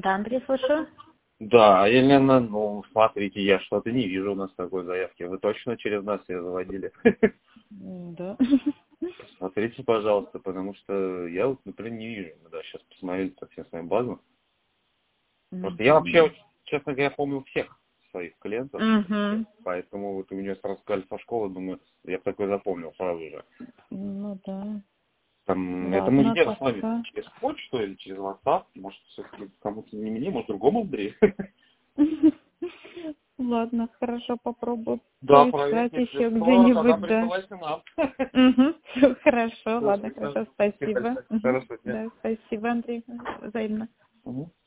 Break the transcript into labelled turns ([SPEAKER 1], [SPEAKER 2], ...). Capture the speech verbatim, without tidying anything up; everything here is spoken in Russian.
[SPEAKER 1] Да, Андрей, слушаю.
[SPEAKER 2] Да, Елена, ну, смотрите, я что-то не вижу у нас такой заявки. Вы точно через нас ее заводили?
[SPEAKER 1] Да.
[SPEAKER 2] Смотрите, пожалуйста, потому что я вот, например, не вижу. Мы, да, сейчас посмотрели так все свою базу. Просто я вообще, честно говоря, помню всех своих клиентов,
[SPEAKER 1] Угу.
[SPEAKER 2] поэтому вот у меня сразу сказали со школы, думаю, я такой запомнил сразу же.
[SPEAKER 1] Ну да.
[SPEAKER 2] Там, это мы
[SPEAKER 1] Ладно,
[SPEAKER 2] где с вами?
[SPEAKER 1] тогда.
[SPEAKER 2] Через почту или через WhatsApp? Может, все-таки кому-то не мне, может, другому Андрею?
[SPEAKER 1] Ладно, хорошо, попробую
[SPEAKER 2] Да,
[SPEAKER 1] поискать
[SPEAKER 2] проверьте, если
[SPEAKER 1] еще
[SPEAKER 2] что, тогда
[SPEAKER 1] где-нибудь, да.
[SPEAKER 2] присылайте нам.
[SPEAKER 1] Угу. Все хорошо,
[SPEAKER 2] Всё,
[SPEAKER 1] ладно,
[SPEAKER 2] спасибо.
[SPEAKER 1] хорошо, спасибо.
[SPEAKER 2] Спасибо.
[SPEAKER 1] Мгм.
[SPEAKER 2] Хорошего дня.
[SPEAKER 1] Да, спасибо, Андрей, взаимно.
[SPEAKER 2] Мгм.